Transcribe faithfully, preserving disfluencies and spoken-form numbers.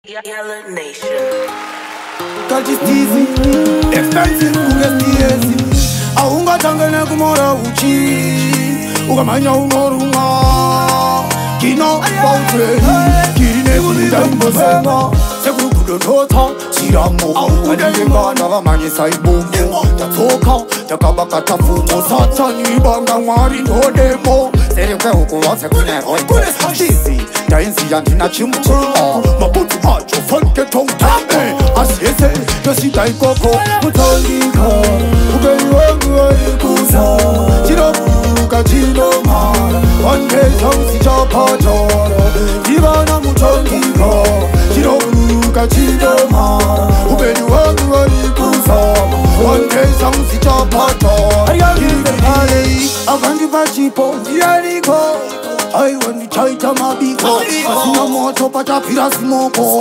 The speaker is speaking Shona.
Yellow Nation. Cause it's easy, expensive kungestiezi. Aunga tangene kumora uchi, ukamanya unorunga. Kino pautre, kine kulidambo sema. Sekukudo nota, siramo. Kadiyenga naga mani saibomo. Tatoka, takabaka tafumo. Satani banga ngwari no demo. Sereke ukuwa sekune roi. Easy, dainsi yantina chimuko. Mabutu macho, funke tonta. Asiese, yosita ikoko. Mutolika, ubeyi wangu walikusa. Chinobuka chinoma. One day sonsi chapatara. Ibana mutolika. Chinobuka chinoma. Ubeyi wangu walikusa. One day sonsi chapatara. Ayagirikale, avangi bachipo. Yariko, I want to try to my big. Asina moto, but I feel a smoke.